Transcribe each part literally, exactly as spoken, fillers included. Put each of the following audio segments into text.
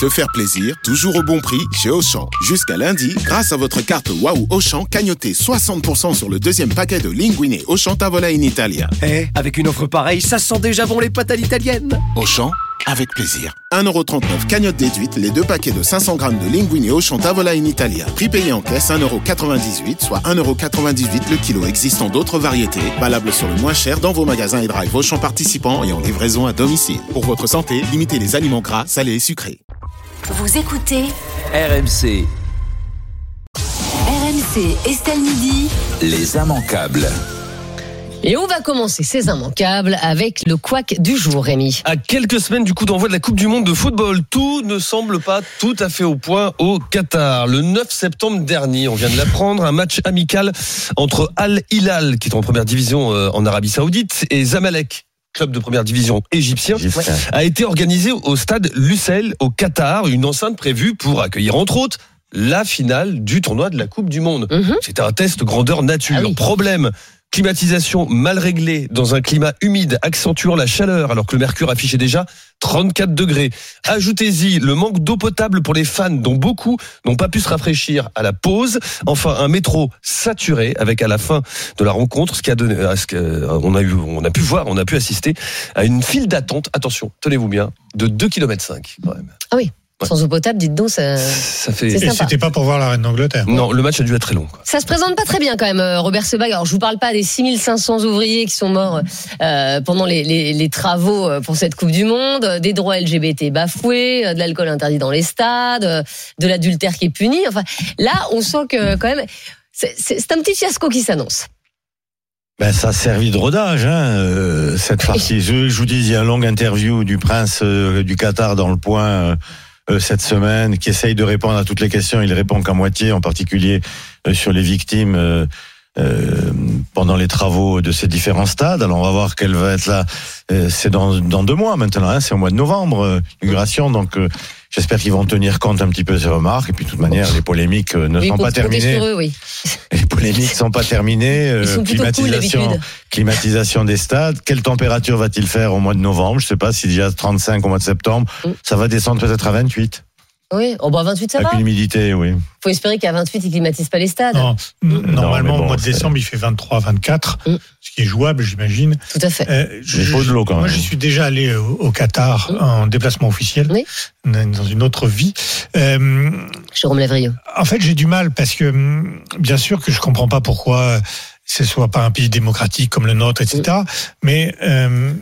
Se faire plaisir, toujours au bon prix chez Auchan. Jusqu'à lundi, grâce à votre carte Waouh Auchan, cagnotez soixante pour cent sur le deuxième paquet de Linguine Auchan Tavola in Italia. Eh, avec une offre pareille, ça sent déjà bon les pâtes à l'italienne. Auchan, avec plaisir. un euro trente-neuf cagnotte déduite, les deux paquets de cinq cents grammes de Linguine Auchan Tavola in Italia. Prix payé en caisse un euro quatre-vingt-dix-huit, soit un euro quatre-vingt-dix-huit le kilo. Existant d'autres variétés, valables sur le moins cher dans vos magasins et drive Auchan participants et en livraison à domicile. Pour votre santé, limitez les aliments gras, salés et sucrés. Vous écoutez R M C. R M C Estelle Midi. Les immanquables. Et on va commencer ces immanquables avec le couac du jour, Rémi. À quelques semaines du coup d'envoi de la Coupe du Monde de football, tout ne semble pas tout à fait au point au Qatar. Le neuf septembre dernier, on vient de l'apprendre, un match amical entre Al Hilal, qui est en première division en Arabie Saoudite, et Zamalek, club de première division égyptien, ouais, a été organisé au stade Lusail au Qatar, une enceinte prévue pour accueillir entre autres la finale du tournoi de la Coupe du Monde. Mmh. C'était un test grandeur nature. Ah oui. Problème, climatisation mal réglée dans un climat humide accentuant la chaleur alors que le mercure affichait déjà trente-quatre degrés. Ajoutez-y le manque d'eau potable pour les fans dont beaucoup n'ont pas pu se rafraîchir à la pause. Enfin, un métro saturé avec à la fin de la rencontre, ce qui a donné, à ce qu'on a eu, on a pu voir, on a pu assister à une file d'attente, attention, tenez-vous bien, de deux virgule cinq kilomètres quand même. Ah oui. Sans eau potable, dites donc, ça, ça fait... c'est sympa. Et c'était pas pour voir la reine d'Angleterre. Non, le match a dû être très long, quoi. Ça se présente pas très bien quand même, Robert Sebag. Alors je vous parle pas des six mille cinq cents ouvriers qui sont morts euh, pendant les, les, les travaux pour cette Coupe du Monde, des droits L G B T bafoués, de l'alcool interdit dans les stades, de l'adultère qui est puni. Enfin, là, on sent que quand même, c'est, c'est, c'est un petit fiasco qui s'annonce. Ben, ça a servi de rodage, hein, euh, cette partie. Je, je vous dis, il y a une longue interview du prince euh, du Qatar dans Le Point euh, euh, cette semaine, qui essaye de répondre à toutes les questions. Il répond qu'à moitié, en particulier euh, sur les victimes euh, euh, pendant les travaux de ces différents stades. Alors, on va voir quelle va être là. Euh, c'est dans, dans deux mois maintenant, hein, c'est au mois de novembre, euh, l'inauguration. Donc, euh, j'espère qu'ils vont tenir compte un petit peu de ces remarques. Et puis, de toute manière, les polémiques euh, ne oui, sont pas terminées. Sur eux, oui. Les polémiques ne sont pas terminées. Ils sont climatisation, cool, climatisation des stades. Quelle température va-t-il faire au mois de novembre? Je ne sais pas, s'il y a trente-cinq au mois de septembre, mm. ça va descendre peut-être à vingt-huit. Oui, oh bah vingt-huit ça Avec va. Avec une humidité, oui. Faut espérer qu'à vingt-huit, ils climatisent pas les stades. Non, mm. Normalement, bon, au mois de c'est... décembre, il fait vingt-trois, vingt-quatre, mm. ce qui est jouable, j'imagine. Tout à fait. Euh, je, Il faut de l'eau quand moi, même. je suis déjà allé au, au Qatar mm. en déplacement officiel, oui. dans une autre vie. Euh, Jérôme Lavrieux. En fait, j'ai du mal parce que, bien sûr que je comprends pas pourquoi ce soit pas un pays démocratique comme le nôtre, et cetera. Mm. Mais euh,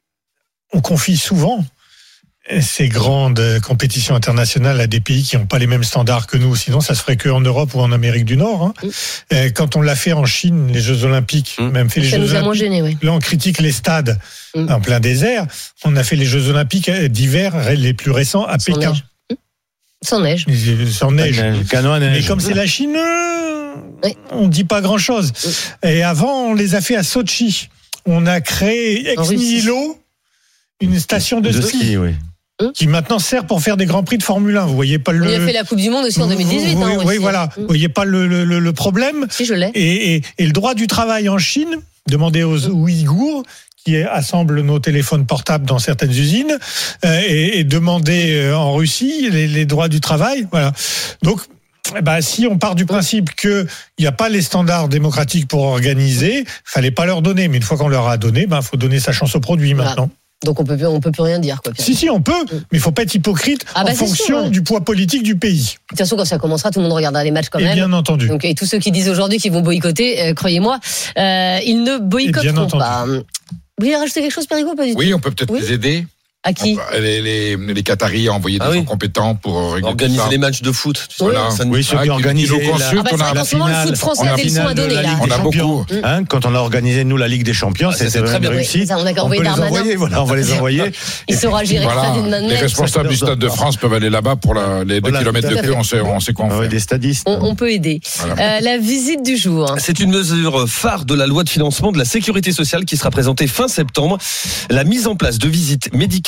on confie souvent ces grandes compétitions internationales à des pays qui n'ont pas les mêmes standards que nous. Sinon, ça se ferait qu'en Europe ou en Amérique du Nord. Hein. Mm. Quand on l'a fait en Chine, les Jeux Olympiques, mm. même fait les ça Jeux nous a Olympiques. moins gêné, oui. Là, on critique les stades mm. en plein désert. On a fait les Jeux Olympiques d'hiver les plus récents à Sans Pékin. Neige. Sans neige. Sans neige. Canon à neige. Mais comme c'est la Chine, oui. on dit pas grand-chose. Mm. Et avant, on les a fait à Sochi. On a créé ex nihilo une station de, de ski. ski oui. Qui maintenant sert pour faire des grands prix de Formule un. Vous voyez pas le. Il a fait la Coupe du Monde aussi en deux mille dix-huit. Vous, hein, oui, aussi. voilà. Vous voyez pas le, le, le problème. Si je l'ai. Et, et, et le droit du travail en Chine, demandez aux Ouïghours qui assemblent nos téléphones portables dans certaines usines, euh, et, et demandez en Russie les, les droits du travail. Voilà. Donc. Bah, si on part du principe qu'il n'y a pas les standards démocratiques pour organiser, fallait pas leur donner. Mais une fois qu'on leur a donné, bah, faut donner sa chance au produit maintenant. Voilà. Donc on peut on peut plus rien dire, quoi. Si si on peut, mais il faut pas être hypocrite ah bah en fonction sûr, ouais. du poids politique du pays. De toute façon, quand ça commencera, tout le monde regardera les matchs quand et même. Bien entendu. Donc et tous ceux qui disent aujourd'hui qu'ils vont boycotter, euh, croyez-moi, euh, ils ne boycotteront pas. Vous voulez rajouter quelque chose, Perico, pas du tout? Oui, on peut peut-être oui. les aider. À qui? les, les, les Qataris ont envoyé des ah oui. gens compétents pour organiser les matchs de foot. Tu voilà. Ça oui, ceux qui organisent la, ah bah, on a la finale. Le foot français avait le son à donner là. On a beaucoup. Hein, quand on a organisé nous la Ligue des Champions, ah, c'était très bien réussi. On a envoyé Darmanin. Voilà, on va les envoyer. Ils saura gérer ça d'une main de maître. Les responsables du Stade de France peuvent aller là-bas pour les deux kilomètres de plus. On sait, on sait quoi on fait. Des stadistes. On peut aider. La visite du jour. C'est une mesure phare de la loi de financement de la sécurité sociale qui sera présentée fin septembre. La mise en place de visites médicales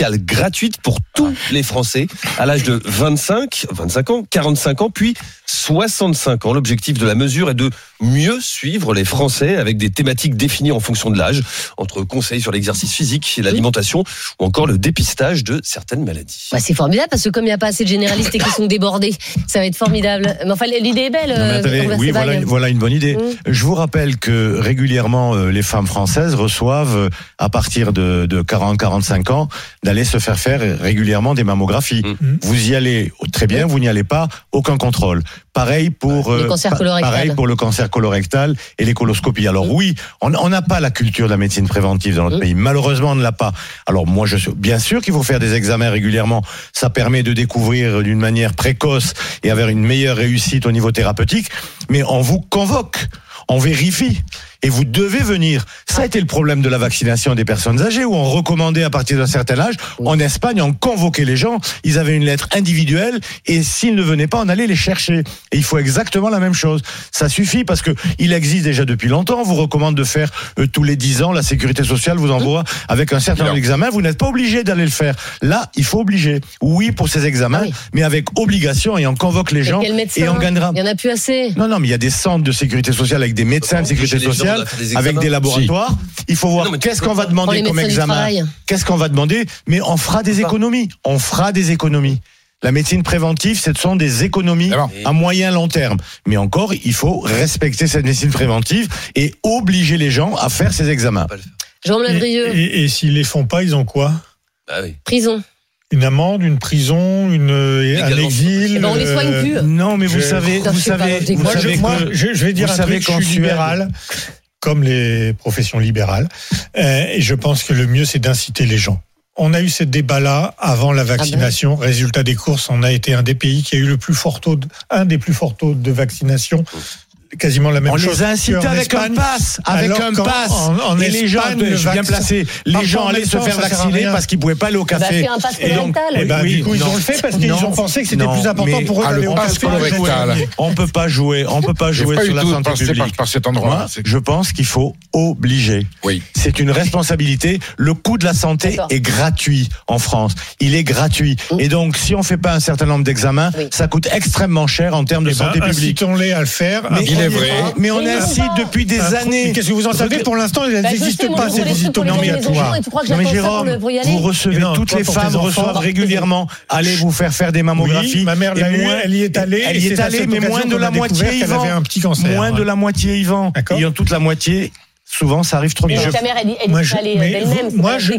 médicale gratuite pour tous les Français à l'âge de vingt-cinq, vingt-cinq ans, quarante-cinq ans, puis soixante-cinq ans. L'objectif de la mesure est de mieux suivre les Français avec des thématiques définies en fonction de l'âge, entre conseils sur l'exercice physique, l'alimentation ou encore le dépistage de certaines maladies. Bah, c'est formidable parce que comme il n'y a pas assez de généralistes et qu'ils sont débordés, ça va être formidable. Mais enfin, l'idée est belle. Non, mais attendez, oui, voilà, une, voilà une bonne idée. Mmh. Je vous rappelle que régulièrement, euh, les femmes françaises reçoivent, euh, à partir de, de quarante à quarante-cinq ans, d'aller se faire faire régulièrement des mammographies. Mmh. Vous y allez très bien, vous n'y allez pas, aucun contrôle. Pareil pour, le cancer euh, pareil pour le cancer colorectal et les coloscopies. Alors oui, on n'a pas la culture de la médecine préventive dans notre mmh. pays. Malheureusement, on ne l'a pas. Alors moi, je suis bien sûr qu'il faut faire des examens régulièrement. Ça permet de découvrir d'une manière précoce et avoir une meilleure réussite au niveau thérapeutique. Mais on vous convoque, on vérifie. Et vous devez venir. Ça a été le problème de la vaccination des personnes âgées, où on recommandait à partir d'un certain âge. En Espagne, on convoquait les gens. Ils avaient une lettre individuelle, et s'ils ne venaient pas, on allait les chercher. Et il faut exactement la même chose. Ça suffit parce que il existe déjà depuis longtemps. On vous recommande de faire euh, tous les dix ans. La sécurité sociale vous envoie avec un certain nombre d'examens. Vous n'êtes pas obligé d'aller le faire. Là, il faut obliger. Oui, pour ces examens, ah oui. mais avec obligation, et on convoque les gens et on gagnera. Il y en a plus assez. Non, non, mais il y a des centres de sécurité sociale avec des médecins de sécurité sociale. Des avec des laboratoires, si. Il faut voir non, qu'est-ce qu'on va demander comme examen, qu'est-ce qu'on va demander, mais on fera des économies, on fera des économies. La médecine préventive, ce sont des économies à moyen long terme. Mais encore, il faut respecter cette médecine préventive et obliger les gens à faire ces examens. Jean Ladrieux. Et, et, et s'ils les font pas, ils ont quoi ? Ah oui. Prison. Une amende, une prison, une, un exil. Eh ben on les soigne plus. Non, mais vous je, savez, vous savez, vous moi, savez je, moi, je, je vais dire un truc, je suis libéral, comme les professions libérales, euh, et je pense que le mieux, c'est d'inciter les gens. On a eu ce débat-là avant la vaccination. Ah ben. Résultat des courses, on a été un des pays qui a eu le plus fort taux, de, un des plus forts taux de vaccination. Quasiment la même on chose. On les a incités avec Espagne, un pass, avec un pass. En, en et Espagne, les gens, je suis bien placé. Les gens allaient se faire vacciner parce qu'ils pouvaient pas aller au café. Bah, un pass et donc, et ben, oui, du coup, ils ont le fait parce qu'ils ont pensé que c'était non, plus important pour eux d'aller au café. On peut pas jouer, on peut pas jouer sur la santé publique. Par cet endroit. Je pense qu'il faut obliger. Oui. C'est une responsabilité. Le coût de la santé est gratuit en France. Il est gratuit. Et donc, si on fait pas un certain nombre d'examens, ça coûte extrêmement cher en termes de santé publique. Incitons-les à le faire. Il est vrai. Mais on incite depuis des années. Qu'est-ce que vous en savez? Pour l'instant, elles n'existent pas, ces visites obligatoires. Non mais Jérôme, vous recevez, toutes les femmes reçoivent régulièrement. Allez vous faire faire des mammographies. Ma mère l'a eu, elle y est allée. Elle y est allée, mais moins de la moitié, Yvan. Moins de la moitié, Yvan. Ayant toute la moitié, souvent, ça arrive trop bien. Ta mère, elle est allée d'elle-même. Moi, je...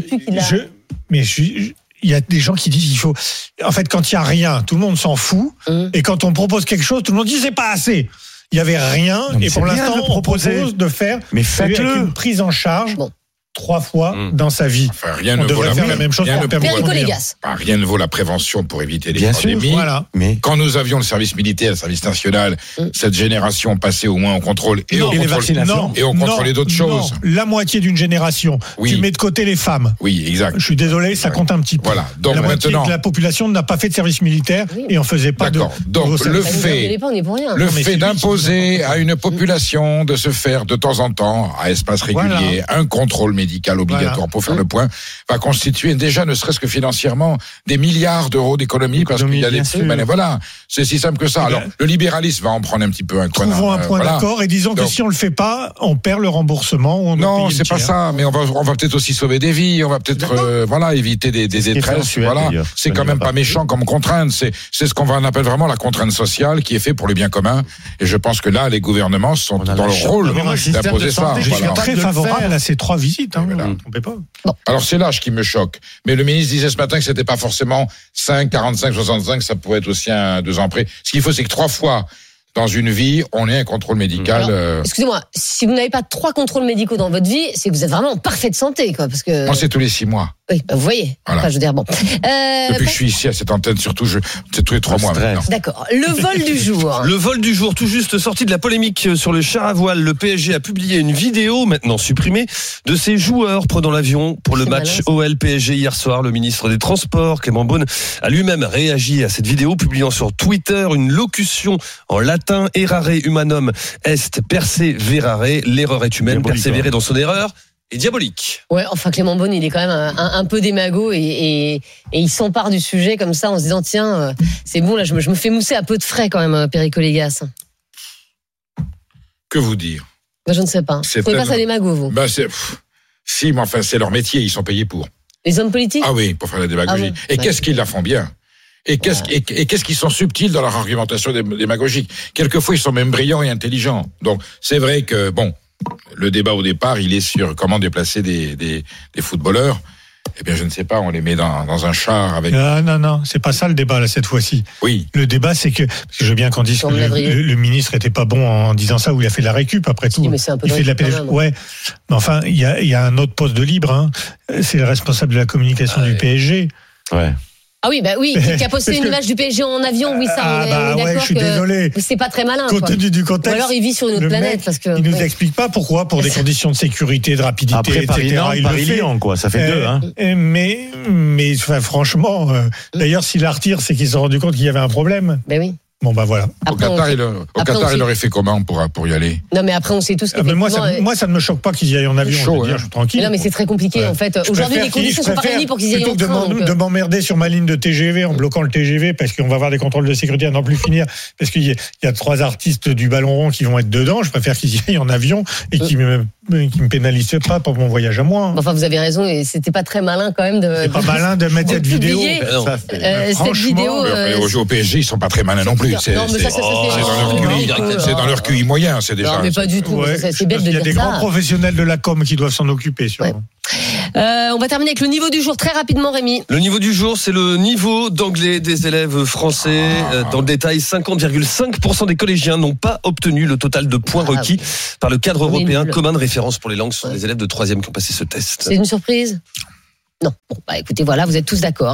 Mais je suis... Il y a des gens qui disent il faut. En fait, quand il y a rien, tout le monde s'en fout. Et quand on propose quelque chose, tout le monde dit c'est pas assez. Il n'y avait rien, non, et pour l'instant, on propose de faire mais faites-le. Avec une prise en charge bon. trois fois mmh. dans sa vie. Enfin, rien on ne devrait vaut faire la, la même chose rien pour ne pour Légas. Rien ne vaut la prévention pour éviter les Bien pandémies. Sûr, voilà. Mais quand nous avions le service militaire, le service national, mmh. cette génération passait au moins au contrôle et, non, au et, contrôle, non, et on contrôlait d'autres non, choses. La moitié d'une génération. Oui. Tu mets de côté les femmes. Oui, exact. Je suis désolé, ça compte un petit peu. Voilà. Donc la moitié moitié de la population n'a pas fait de service militaire oui. et on faisait pas D'accord. de. Donc de le fait, le fait d'imposer à une population de se faire de temps en temps, à espace régulier, un contrôle médical obligatoire pour faire le point, va constituer déjà, ne serait-ce que financièrement, des milliards d'euros d'économie parce qu'il y a des trucs. Ben voilà, c'est si simple que ça. Alors, le libéralisme va en prendre un petit peu un coin. Trouvons un point d'accord et disons que si on le fait pas, on perd le remboursement. Ou on non, c'est pas ça. Mais on va, on va peut-être aussi sauver des vies. On va peut-être, euh, voilà, éviter des, des détresses. Voilà, c'est quand même pas méchant comme contrainte. C'est, c'est ce qu'on va, on appelle vraiment la contrainte sociale qui est fait pour le bien commun. Et je pense que là, les gouvernements sont dans le rôle d'imposer ça. Je suis très favorable à ces trois visites. Hein, ne trompez pas. Bon. Alors c'est l'âge qui me choque. Mais le ministre disait ce matin que c'était pas forcément cinq, quarante-cinq, soixante-cinq, ça pourrait être aussi un, deux ans après. Ce qu'il faut, c'est que trois fois dans une vie, on ait un contrôle médical. Alors, euh... Excusez-moi, si vous n'avez pas trois contrôles médicaux dans votre vie, c'est que vous êtes vraiment en parfaite santé, quoi. Parce que. Moi, c'est tous les six mois. Oui, bah vous voyez. Voilà. Enfin, je veux dire, bon. Euh, Depuis que je suis ici à cette antenne, surtout, je, c'est tous les trois mois maintenant. D'accord. Le vol du jour. Le vol du jour, tout juste sorti de la polémique sur le char à voile. Le P S G a publié une vidéo, maintenant supprimée, de ses joueurs prenant l'avion pour le c'est match malin, O L P S G hier soir. Le ministre des Transports, Clément Beaune, a lui-même réagi à cette vidéo, publiant sur Twitter une locution en latin, errare humanum est perseverare. L'erreur est humaine, persévérer dans son erreur et diabolique. Ouais, enfin Clément Beaune, il est quand même un, un, un peu démago et, et, et il s'empare du sujet comme ça en se disant tiens, euh, c'est bon là, je me, je me fais mousser à peu de frais quand même, Perico Légas. Que vous dire? Ben, je ne sais pas. C'est vous trouvez tellement... pas ça démago, vous? Ben, c'est... Si, mais enfin, c'est leur métier, ils sont payés pour. Les hommes politiques? Ah oui, pour faire la démagogie. Ah bon, et ouais. Qu'est-ce qu'ils la font bien? Et qu'est-ce, ouais. et, et qu'est-ce qu'ils sont subtils dans leur argumentation démagogique? Quelquefois, ils sont même brillants et intelligents. Donc, c'est vrai que, bon, le débat au départ, il est sur comment déplacer des, des, des footballeurs. Eh bien, je ne sais pas, on les met dans, dans un char avec... Ah, non, non, c'est pas ça le débat, là, cette fois-ci. Oui. Le débat, c'est que, parce que je veux bien qu'on dise que le, le, le ministre était pas bon en disant ça, ou il a fait de la récup, après tout. Si, mais c'est un peu il fait de la P D G. Ouais. Mais enfin, il y a, il y a un autre poste de libre, hein. C'est le responsable de la communication ah, du ouais. P S G. Ouais. Ah oui, bah oui, qui a posté une image du P S G en avion, oui, ça, ah on est, bah on est ouais, d'accord je suis que désolé. C'est pas très malin. Compte tenu du contexte. Ou alors il vit sur une autre planète. Mec, parce que, il nous ouais. explique pas pourquoi, pour des conditions de sécurité, de rapidité, après, et cetera. Paris, il Paris, le fait. Lyon, quoi, ça fait euh, deux. Hein. Mais, mais enfin, franchement, euh, d'ailleurs, s'il la retire, c'est qu'ils se sont rendus compte qu'il y avait un problème. Ben oui. Bon, bah voilà. Après, au Qatar, il, au après, Qatar il sait... aurait fait comment pour, pour y aller? Non, mais après, on sait tous que. Ah, mais moi, ça, euh... moi, ça ne me choque pas qu'ils y aillent en avion. Chaud, je, dire, hein. je suis tranquille. Mais non, mais c'est très compliqué, ouais. en fait. Je Aujourd'hui, les conditions sont pas réunies pour qu'ils y aillent en train. De, de m'emmerder sur ma ligne de T G V en bloquant le T G V parce qu'on va avoir des contrôles de sécurité à n'en plus finir. Parce qu'il y, y a trois artistes du ballon rond qui vont être dedans. Je préfère qu'ils y aillent en avion et qu'ils me, qui me pénalisent pas pour mon voyage à moi. Enfin, vous avez raison, et c'était pas très malin quand même de. C'est pas malin de mettre cette vidéo. Ça, euh, cette vidéo. Au P S G, ils sont pas très malins non plus. C'est dans leur Q I, c'est dans leur Q I moyen, c'est déjà. Non, mais pas du tout. Ouais, c'est bête de dire ça. Il y a des grands professionnels de la com qui doivent s'en occuper, sûrement. Ouais. Euh, on va terminer avec le niveau du jour très rapidement, Rémi. Le niveau du jour, c'est le niveau d'anglais des élèves français. Ah. Dans le détail, cinquante virgule cinq pour cent des collégiens n'ont pas obtenu le total de points ah, requis oui. par le cadre européen commun de référence pour les langues. Ce sont ouais. les élèves de troisième qui ont passé ce test. C'est une surprise? Non. Bon, bah écoutez, voilà, vous êtes tous d'accord.